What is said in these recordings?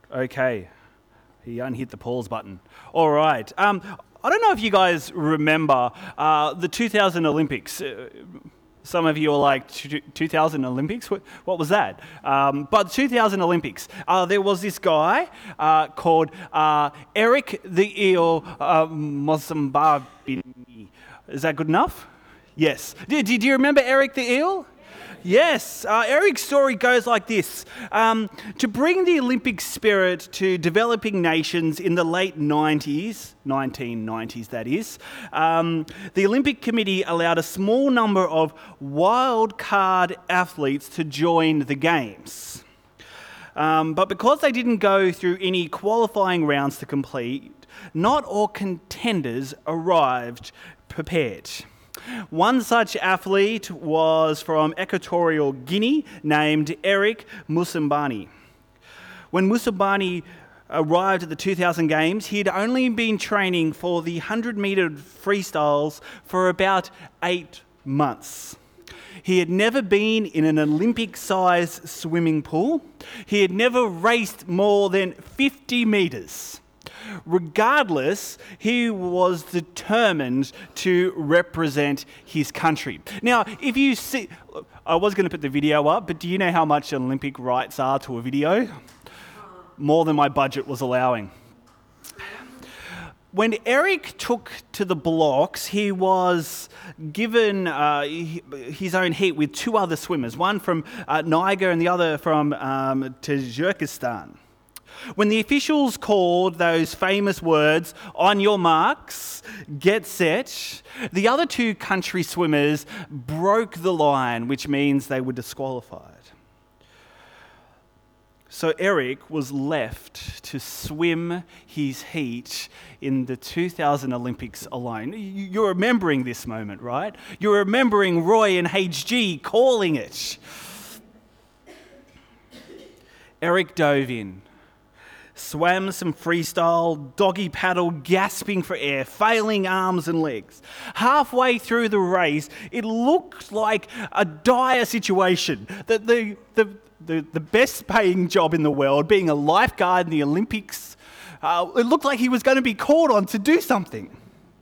Okay, he unhit the pause button. All right. I don't know if you guys remember the 2000 Olympics. Some of you are like, 2000 Olympics? What was that? But 2000 Olympics, there was this guy called Eric the Eel Mosambabini. Is that good enough? Yes. Do you remember Eric the Eel? Yes, Eric's story goes like this. To bring the Olympic spirit to developing nations in the late 1990s that is, the Olympic Committee allowed a small number of wild card athletes to join the Games. But because they didn't go through any qualifying rounds to complete, not all contenders arrived prepared. One such athlete was from Equatorial Guinea named Eric Musambani. When Musambani arrived at the 2000 Games, he had only been training for the 100-metre freestyles for about 8 months. He had never been in an Olympic-sized swimming pool. He had never raced more than 50 metres. Regardless, he was determined to represent his country. Now, if you see, I was going to put the video up, but do you know how much Olympic rights are to a video? More than my budget was allowing. When Eric took to the blocks, he was given his own heat with 2 other swimmers, one from Niger and the other from Tajikistan. When the officials called those famous words, "on your marks, get set," the other 2 country swimmers broke the line, which means they were disqualified. So Eric was left to swim his heat in the 2000 Olympics alone. You're remembering this moment, right? You're remembering Roy and HG calling it. Eric dove in, swam some freestyle, doggy paddle, gasping for air, failing arms and legs. Halfway through the race, it looked like a dire situation. That the best paying job in the world, being a lifeguard in the Olympics, it looked like he was going to be called on to do something.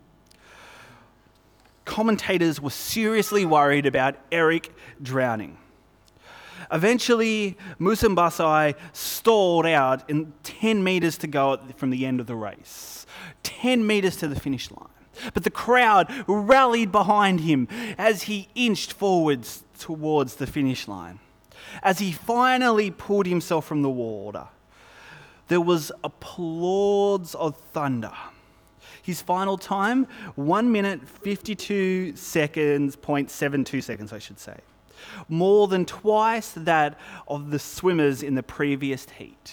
Commentators were seriously worried about Eric drowning. Eventually, Musambasi stalled out in 10 metres to go from the end of the race. 10 metres to the finish line. But the crowd rallied behind him as he inched forwards towards the finish line. As he finally pulled himself from the water, there was applause of thunder. His final time, 1 minute 52 seconds, 0.72 seconds, I should say. More than twice that of the swimmers in the previous heat.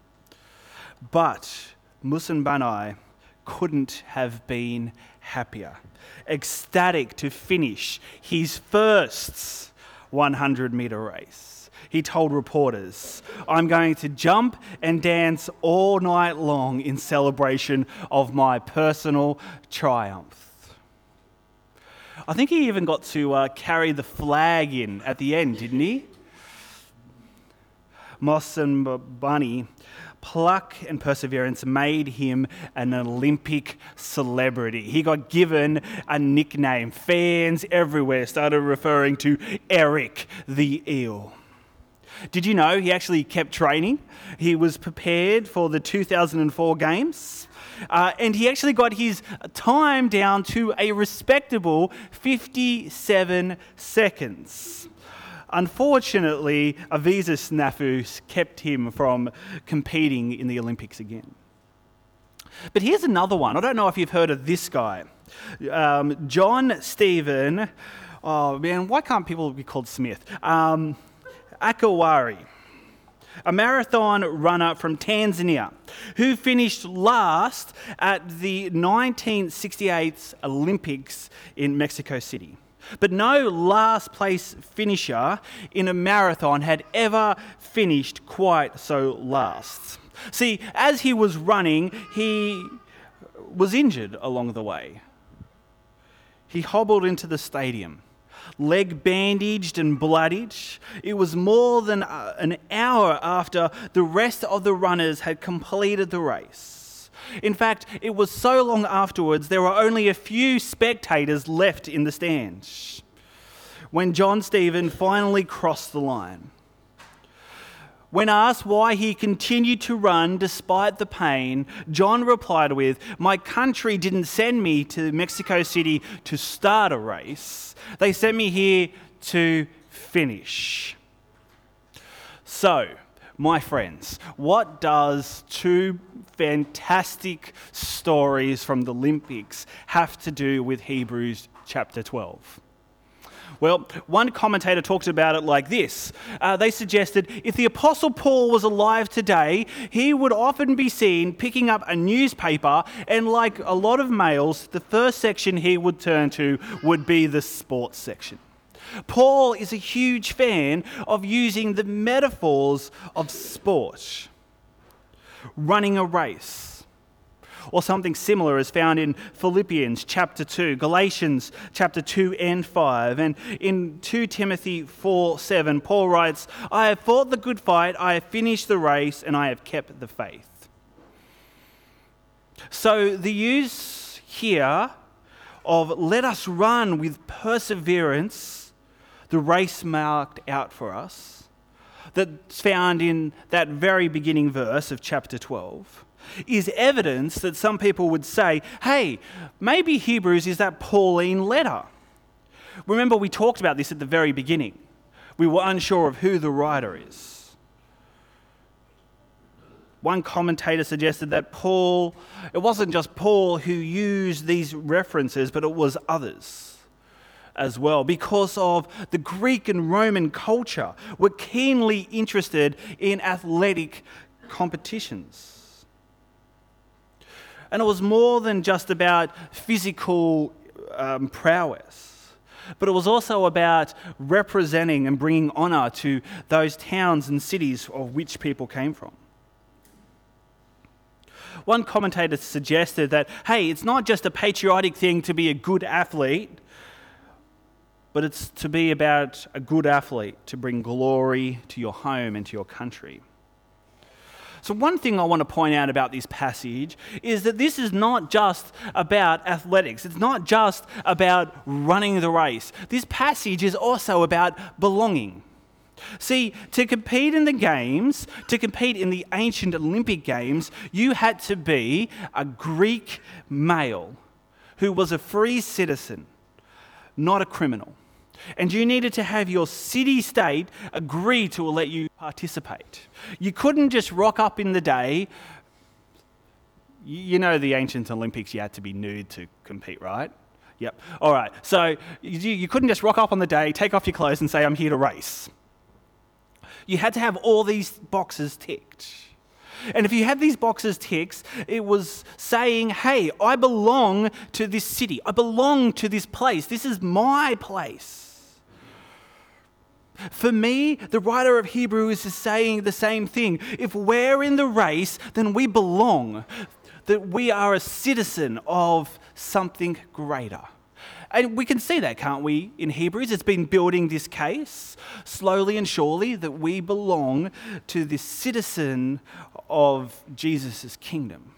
But Musambani couldn't have been happier. Ecstatic to finish his first 100-metre race. He told reporters, "I'm going to jump and dance all night long in celebration of my personal triumph." I think he even got to carry the flag in at the end, didn't he? Musambani, pluck and perseverance made him an Olympic celebrity. He got given a nickname. Fans everywhere started referring to Eric the Eel. Did you know he actually kept training? He was prepared for the 2004 Games. And he actually got his time down to a respectable 57 seconds. Unfortunately, a visa snafu kept him from competing in the Olympics again. But here's another one. I don't know if you've heard of this guy. John Stephen, oh man, why can't people be called Smith? Akawari, a marathon runner from Tanzania who finished last at the 1968 Olympics in Mexico City. But no last place finisher in a marathon had ever finished quite so last. See, as he was running, he was injured along the way. He hobbled into the stadium, leg bandaged and bloodied. It was more than an hour after the rest of the runners had completed the race. In fact, it was so long afterwards there were only a few spectators left in the stands when John Stephen finally crossed the line. When asked why he continued to run despite the pain, John replied with, "My country didn't send me to Mexico City to start a race. They sent me here to finish." So, my friends, what does two fantastic stories from the Olympics have to do with Hebrews chapter 12? Well, one commentator talks about it like this. They suggested if the Apostle Paul was alive today, he would often be seen picking up a newspaper, and like a lot of males, the first section he would turn to would be the sports section. Paul is a huge fan of using the metaphors of sport, running a race, or something similar is found in Philippians chapter 2, Galatians chapter 2 and 5. And in 2 Timothy 4:7, Paul writes, "I have fought the good fight, I have finished the race, and I have kept the faith." So the use here of "let us run with perseverance the race marked out for us," that's found in that very beginning verse of chapter 12, is evidence that some people would say, hey, maybe Hebrews is that Pauline letter. Remember, we talked about this at the very beginning. We were unsure of who the writer is. One commentator suggested that it wasn't just Paul who used these references, but it was others as well, because of the Greek and Roman culture were keenly interested in athletic competitions. And it was more than just about physical prowess, but it was also about representing and bringing honour to those towns and cities of which people came from. One commentator suggested that, hey, it's not just a patriotic thing to be a good athlete, but it's to be about a good athlete to bring glory to your home and to your country. So one thing I want to point out about this passage is that this is not just about athletics. It's not just about running the race. This passage is also about belonging. See, to compete in the games, to compete in the ancient Olympic Games, you had to be a Greek male who was a free citizen, not a criminal. And you needed to have your city-state agree to let you participate. You couldn't just rock up in the day. You know the ancient Olympics, you had to be nude to compete, right? Yep. All right. So you couldn't just rock up on the day, take off your clothes and say, I'm here to race. You had to have all these boxes ticked. And if you had these boxes ticked, it was saying, hey, I belong to this city. I belong to this place. This is my place. For me, the writer of Hebrews is saying the same thing. If we're in the race, then we belong, that we are a citizen of something greater. And we can see that, can't we, in Hebrews? It's been building this case slowly and surely that we belong to this citizen of Jesus' kingdom.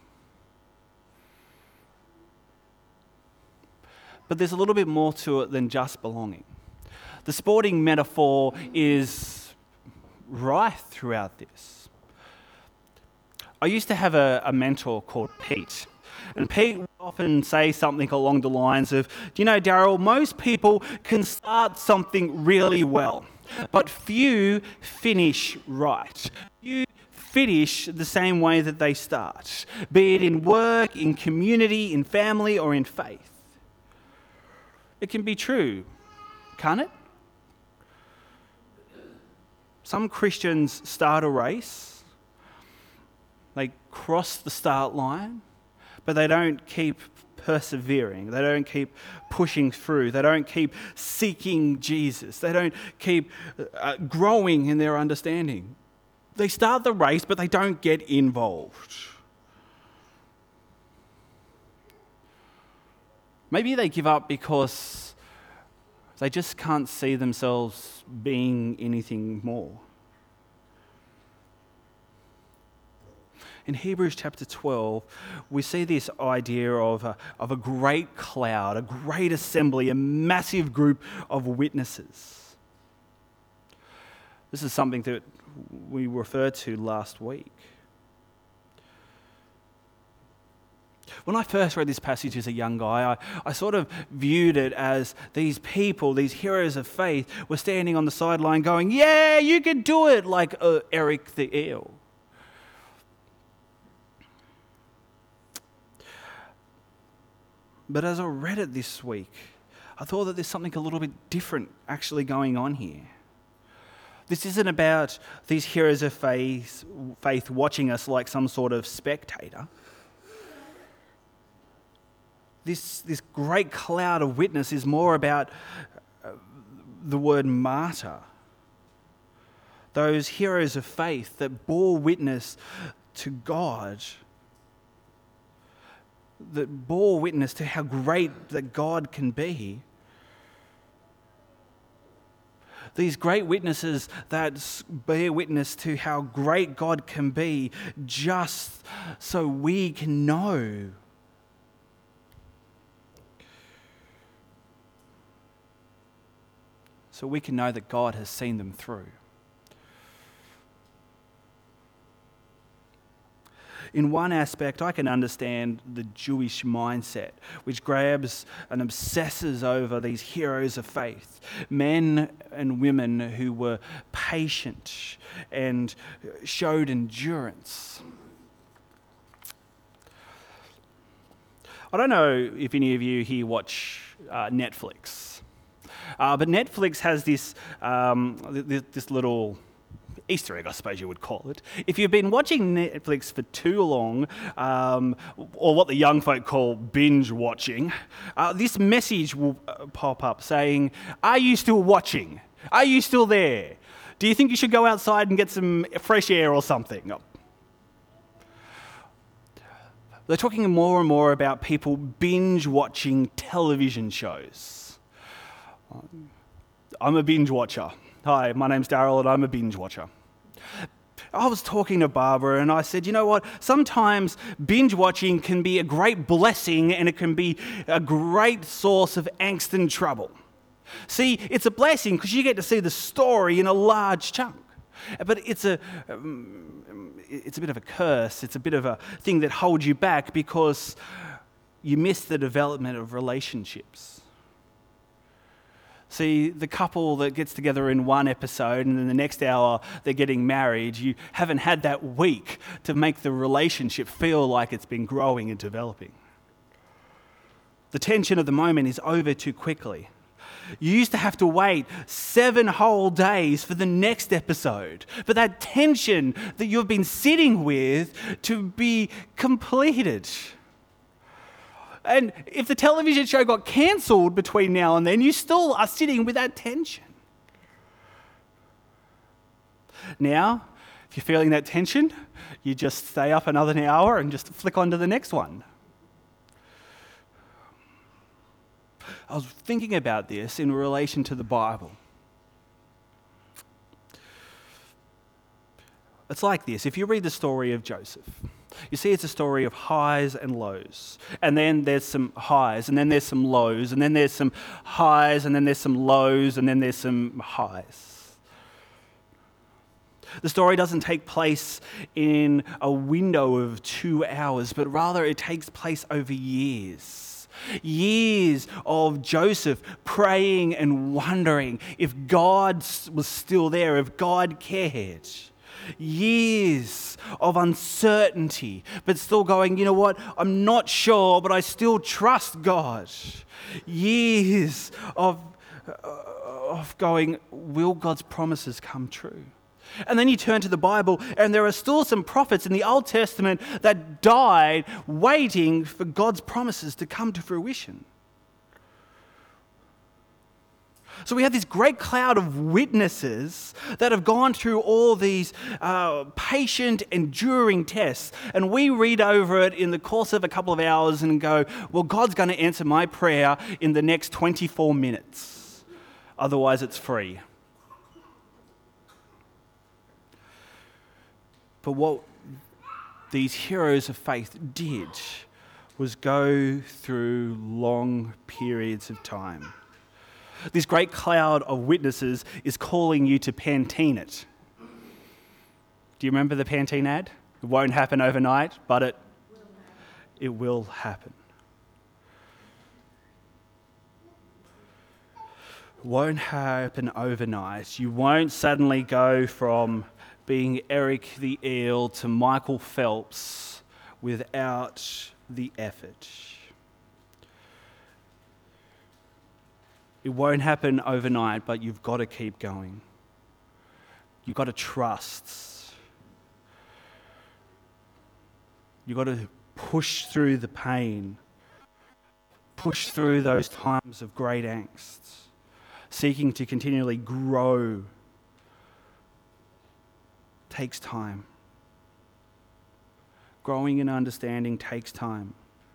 But there's a little bit more to it than just belonging. The sporting metaphor is rife throughout this. I used to have a mentor called Pete. And Pete would often say something along the lines of, do you know, Daryl, most people can start something really well, but few finish right. Few finish the same way that they start, be it in work, in community, in family, or in faith. It can be true, can't it? Some Christians start a race, they cross the start line, but they don't keep persevering. They don't keep pushing through. They don't keep seeking Jesus. They don't keep growing in their understanding. They start the race, but they don't get involved. Maybe they give up because They just can't see themselves being anything more. In Hebrews chapter 12, we see this idea of a great cloud, a great assembly, a massive group of witnesses. This is something that we referred to last week. When I first read this passage as a young guy, I sort of viewed it as these people, these heroes of faith, were standing on the sideline going, "Yeah, you can do it," like Eric the Eel. But as I read it this week, I thought that there's something a little bit different actually going on here. This isn't about these heroes of faith watching us like some sort of spectator. This great cloud of witness is more about the word martyr. Those heroes of faith that bore witness to God, that bore witness to how great that God can be. These great witnesses that bear witness to how great God can be, just so we can know. So we can know that God has seen them through. In one aspect, I can understand the Jewish mindset, which grabs and obsesses over these heroes of faith, men and women who were patient and showed endurance. I don't know if any of you here watch Netflix, but Netflix has this little Easter egg, I suppose you would call it. If you've been watching Netflix for too long, or what the young folk call binge watching, this message will pop up saying, "Are you still watching? Are you still there? Do you think you should go outside and get some fresh air or something?" They're talking more and more about people binge watching television shows. I'm a binge watcher. Hi, my name's Daryl and I'm a binge watcher. I was talking to Barbara and I said, you know what, sometimes binge watching can be a great blessing and it can be a great source of angst and trouble. See, it's a blessing because you get to see the story in a large chunk. But it's a bit of a curse. It's a bit of a thing that holds you back because you miss the development of relationships. See, the couple that gets together in one episode and then the next hour they're getting married, you haven't had that week to make the relationship feel like it's been growing and developing. The tension of the moment is over too quickly. You used to have to wait 7 whole days for the next episode, for that tension that you've been sitting with to be completed. And if the television show got cancelled between now and then, you still are sitting with that tension. Now, if you're feeling that tension, you just stay up another hour and just flick on to the next one. I was thinking about this in relation to the Bible. It's like this. If you read the story of Joseph, you see it's a story of highs and lows. And then there's some highs, and then there's some lows, and then there's some highs, and then there's some lows, and then there's some highs. The story doesn't take place in a window of 2 hours, but rather it takes place over years. Years of Joseph praying and wondering if God was still there, if God cared. Years of uncertainty, but still going, you know what, I'm not sure, but I still trust God. Years of going, will God's promises come true? And then you turn to the Bible, and there are still some prophets in the Old Testament that died waiting for God's promises to come to fruition. So we have this great cloud of witnesses that have gone through all these patient, enduring tests. And we read over it in the course of a couple of hours and go, well, God's going to answer my prayer in the next 24 minutes. Otherwise, it's free. But what these heroes of faith did was go through long periods of time. This great cloud of witnesses is calling you to Pantene it. Do you remember the Pantene ad? It won't happen overnight, but it will happen. It won't happen overnight. You won't suddenly go from being Eric the Eel to Michael Phelps without the effort. It won't happen overnight, but you've got to keep going. You've got to trust. You've got to push through the pain, push through those times of great angst, seeking to continually grow. Takes time. Growing in understanding takes time.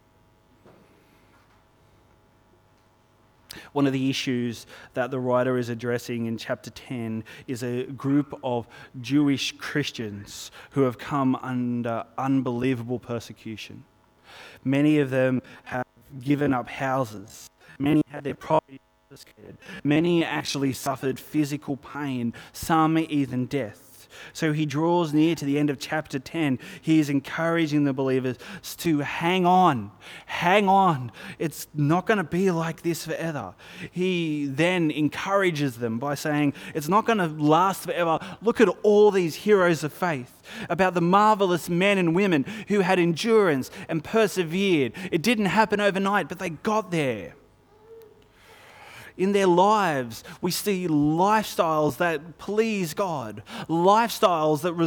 One of the issues that the writer is addressing in chapter 10 is a group of Jewish Christians who have come under unbelievable persecution. Many of them have given up houses. Many had their property confiscated. Many actually suffered physical pain, some even death. So he draws near to the end of chapter 10. He is encouraging the believers to hang on. Hang on. It's not going to be like this forever. He then encourages them by saying, it's not going to last forever. Look at all these heroes of faith, about the marvelous men and women who had endurance and persevered. It didn't happen overnight, but they got there. In their lives, we see lifestyles that please God, lifestyles that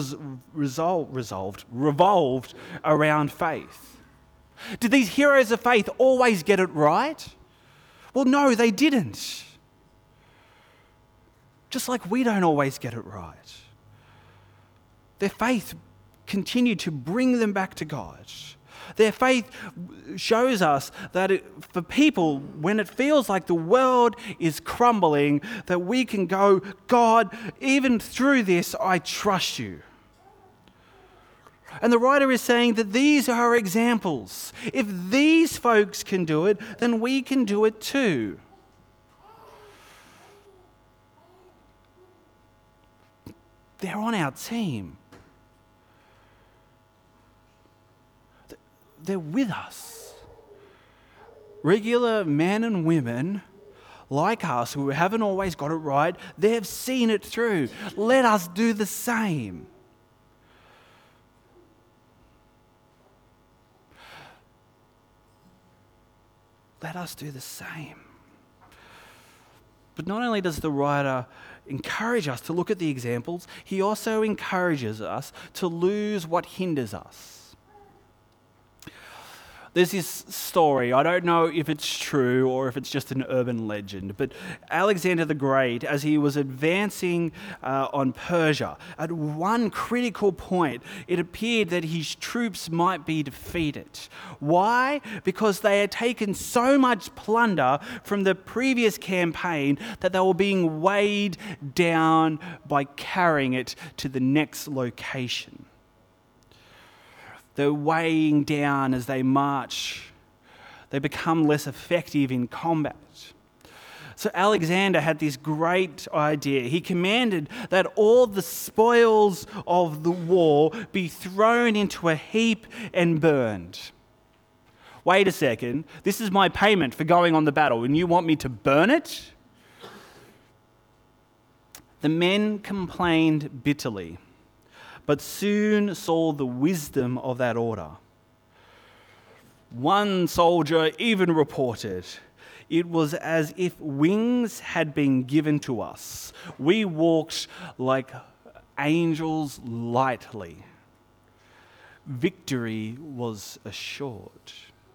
revolved around faith. Did these heroes of faith always get it right? Well, no, they didn't. Just like we don't always get it right. Their faith continued to bring them back to God. Their faith shows us that for people, when it feels like the world is crumbling, that we can go, God, even through this, I trust you. And the writer is saying that these are examples. If these folks can do it, then we can do it too. They're on our team. They're with us. Regular men and women like us who haven't always got it right, they've seen it through. Let us do the same. Let us do the same. But not only does the writer encourage us to look at the examples, he also encourages us to lose what hinders us. There's this story, I don't know if it's true or if it's just an urban legend, but Alexander the Great, as he was advancing on Persia, at one critical point, it appeared that his troops might be defeated. Why? Because they had taken so much plunder from the previous campaign that they were being weighed down by carrying it to the next location. They're weighing down as they march. They become less effective in combat. So Alexander had this great idea. He commanded that all the spoils of the war be thrown into a heap and burned. Wait a second, this is my payment for going on the battle, and you want me to burn it? The men complained bitterly, but soon saw the wisdom of that order. One soldier even reported, "It was as if wings had been given to us. We walked like angels lightly. Victory was assured."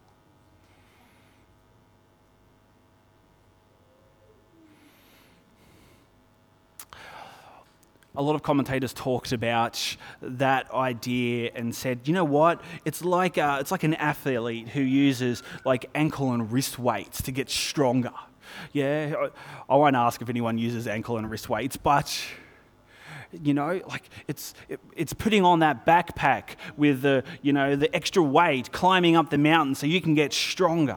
A lot of commentators talked about that idea and said, you know what? It's like an athlete who uses like ankle and wrist weights to get stronger. Yeah, I won't ask if anyone uses ankle and wrist weights, but like it's putting on that backpack with the extra weight, climbing up the mountain so you can get stronger.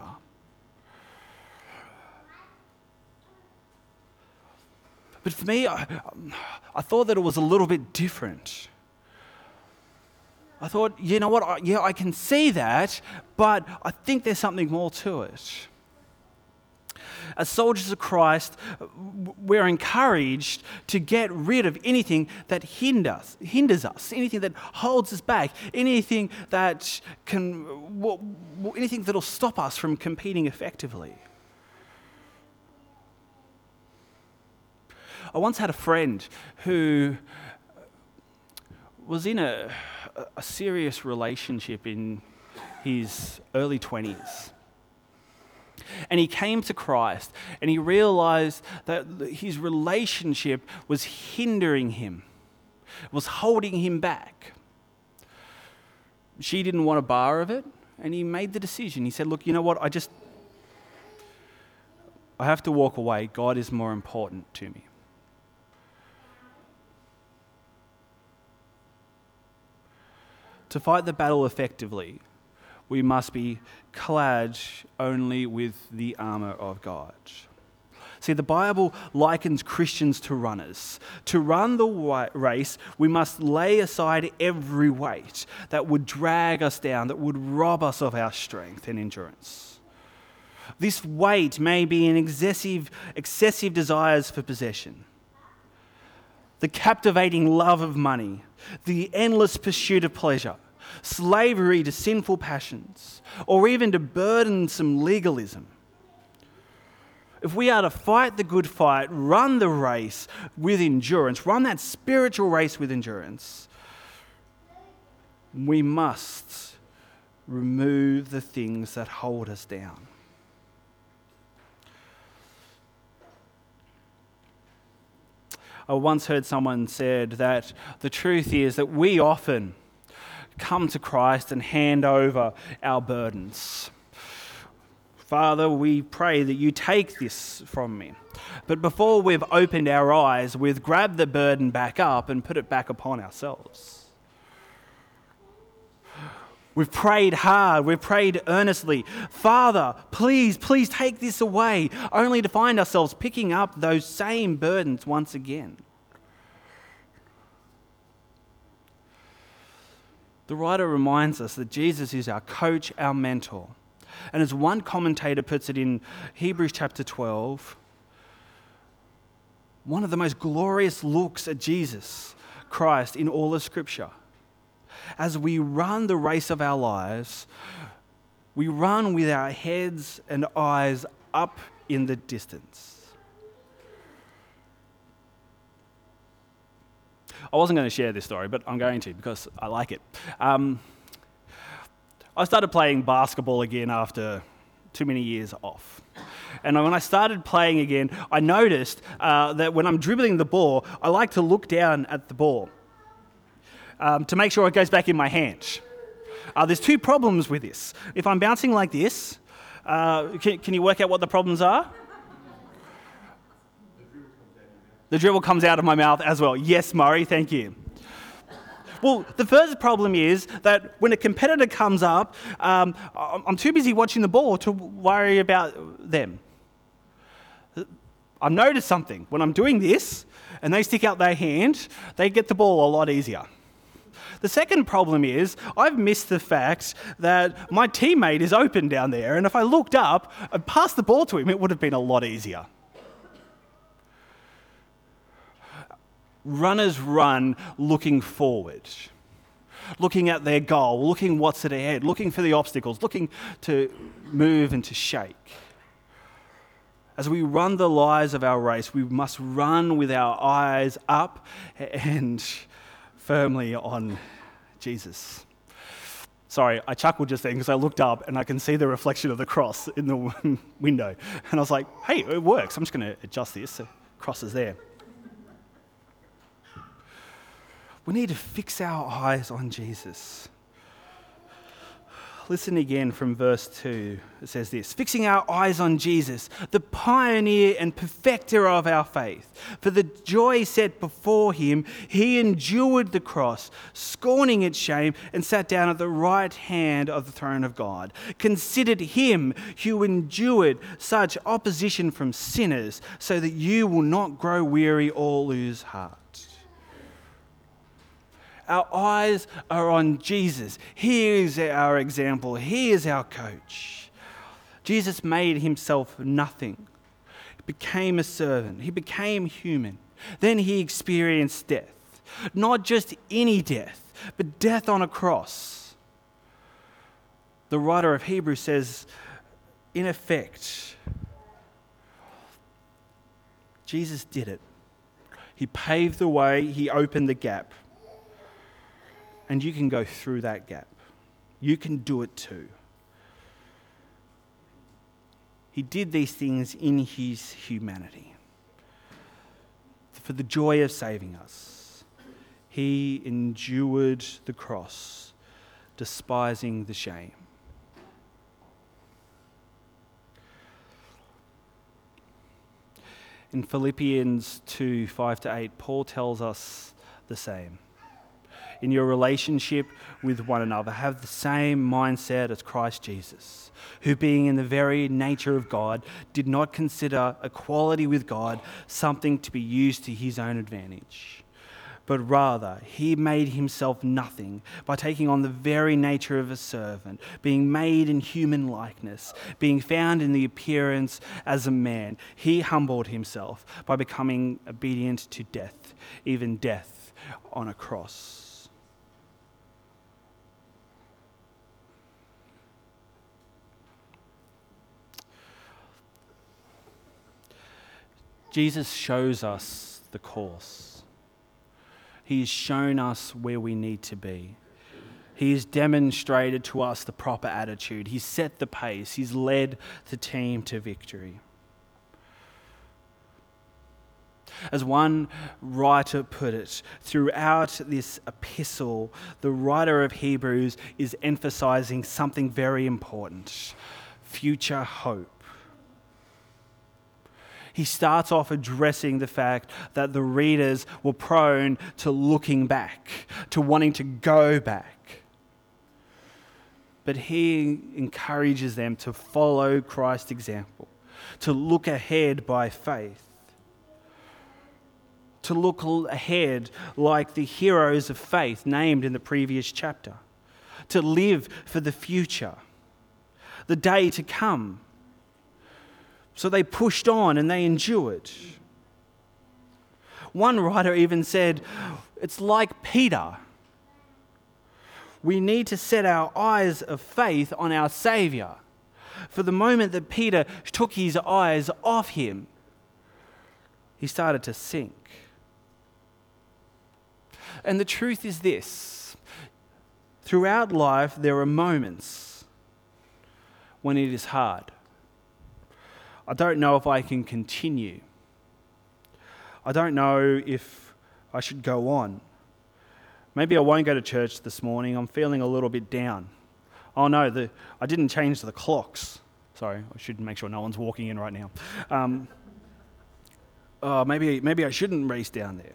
But for me, I thought that it was a little bit different. I thought, you know what, I can see that, but I think there's something more to it. As soldiers of Christ, we're encouraged to get rid of anything that hinders us, anything that holds us back, anything that'll stop us from competing effectively. I once had a friend who was in a serious relationship in his early 20s. And he came to Christ and he realized that his relationship was hindering him, was holding him back. She didn't want a bar of it, and he made the decision. He said, look, you know what, I have to walk away. God is more important to me. To fight the battle effectively, we must be clad only with the armour of God. See, the Bible likens Christians to runners. To run the race, we must lay aside every weight that would drag us down, that would rob us of our strength and endurance. This weight may be an excessive desires for possession, the captivating love of money, the endless pursuit of pleasure, slavery to sinful passions, or even to burdensome legalism. If we are to fight the good fight, run the race with endurance, run that spiritual race with endurance, we must remove the things that hold us down. I once heard someone said that the truth is that we often come to Christ and hand over our burdens. Father, we pray that you take this from me. But before we've opened our eyes, we've grabbed the burden back up and put it back upon ourselves. We've prayed hard, we've prayed earnestly. Father, please take this away, only to find ourselves picking up those same burdens once again. The writer reminds us that Jesus is our coach, our mentor. And as one commentator puts it in Hebrews chapter 12, one of the most glorious looks at Jesus Christ in all of Scripture. As we run the race of our lives, we run with our heads and eyes up in the distance. I wasn't going to share this story, but I'm going to because I like it. I started playing basketball again after too many years off. And when I started playing again, I noticed that when I'm dribbling the ball, I like to look down at the ball to make sure it goes back in my hand. There's two problems with this. If I'm bouncing like this, can you work out what the problems are? The dribble comes out of my mouth as well. Yes, Murray, thank you. Well, the first problem is that when a competitor comes up, I'm too busy watching the ball to worry about them. I've noticed something. When I'm doing this and they stick out their hand, they get the ball a lot easier. The second problem is I've missed the fact that my teammate is open down there, and if I looked up and passed the ball to him, it would have been a lot easier. Runners run looking forward, looking at their goal, looking what's at ahead, looking for the obstacles, looking to move and to shake. As we run the lives of our race, we must run with our eyes up and firmly on Jesus. Sorry, I chuckled just then because I looked up and I can see the reflection of the cross in the window. And I was like, hey, it works. I'm just going to adjust this so the cross is there. We need to fix our eyes on Jesus. Listen again from verse 2. It says this: fixing our eyes on Jesus, the pioneer and perfecter of our faith. For the joy set before him, he endured the cross, scorning its shame, and sat down at the right hand of the throne of God. Considered him who endured such opposition from sinners, so that you will not grow weary or lose heart. Our eyes are on Jesus. He is our example. He is our coach. Jesus made himself nothing. He became a servant. He became human. Then he experienced death. Not just any death, but death on a cross. The writer of Hebrews says, in effect, Jesus did it. He paved the way. He opened the gap. And you can go through that gap. You can do it too. He did these things in his humanity. For the joy of saving us, he endured the cross, despising the shame. In Philippians 2, 5-8, Paul tells us the same. In your relationship with one another, have the same mindset as Christ Jesus, who being in the very nature of God, did not consider equality with God something to be used to his own advantage. But rather, he made himself nothing by taking on the very nature of a servant, being made in human likeness, being found in the appearance as a man. He humbled himself by becoming obedient to death, even death on a cross. Jesus shows us the course. He has shown us where we need to be. He has demonstrated to us the proper attitude. He's set the pace. He's led the team to victory. As one writer put it, throughout this epistle, the writer of Hebrews is emphasizing something very important: future hope. He starts off addressing the fact that the readers were prone to looking back, to wanting to go back. But he encourages them to follow Christ's example, to look ahead by faith, to look ahead like the heroes of faith named in the previous chapter, to live for the future, the day to come. So they pushed on and they endured. One writer even said, it's like Peter. We need to set our eyes of faith on our Saviour. For the moment that Peter took his eyes off him, he started to sink. And the truth is this: throughout life there are moments when it is hard. I don't know if I can continue. I don't know if I should go on. Maybe I won't go to church this morning. I'm feeling a little bit down. Oh no, I didn't change the clocks. Sorry, I should make sure no one's walking in right now. Maybe I shouldn't race down there.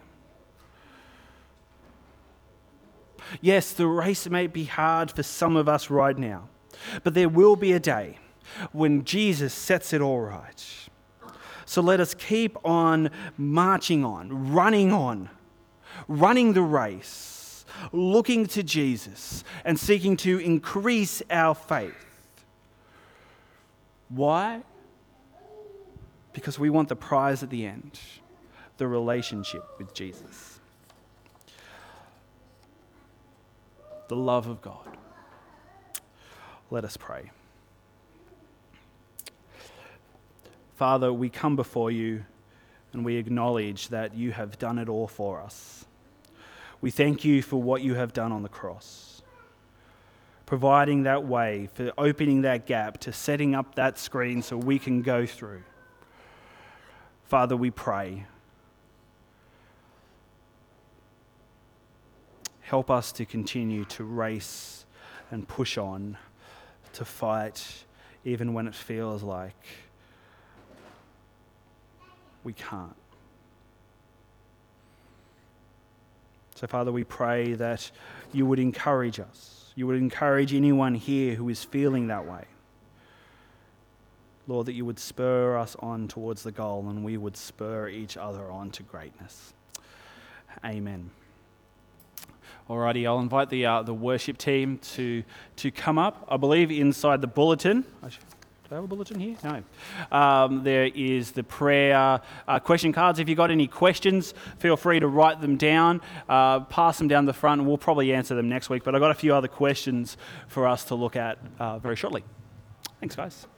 Yes, the race may be hard for some of us right now, but there will be a day when Jesus sets it all right. So let us keep on marching on, running the race, looking to Jesus and seeking to increase our faith. Why? Because we want the prize at the end, the relationship with Jesus. The love of God. Let us pray. Father, we come before you and we acknowledge that you have done it all for us. We thank you for what you have done on the cross, providing that way, for opening that gap, to setting up that screen so we can go through. Father, we pray. Help us to continue to race and push on to fight even when it feels like we can't. So, Father, we pray that you would encourage us. You would encourage anyone here who is feeling that way. Lord, that you would spur us on towards the goal and we would spur each other on to greatness. Amen. Alrighty, I'll invite the worship team to come up. I believe inside the bulletin. Do I have a bulletin here? No. There is the prayer question cards. If you've got any questions, feel free to write them down, pass them down the front, and we'll probably answer them next week. But I've got a few other questions for us to look at very shortly. Thanks, guys.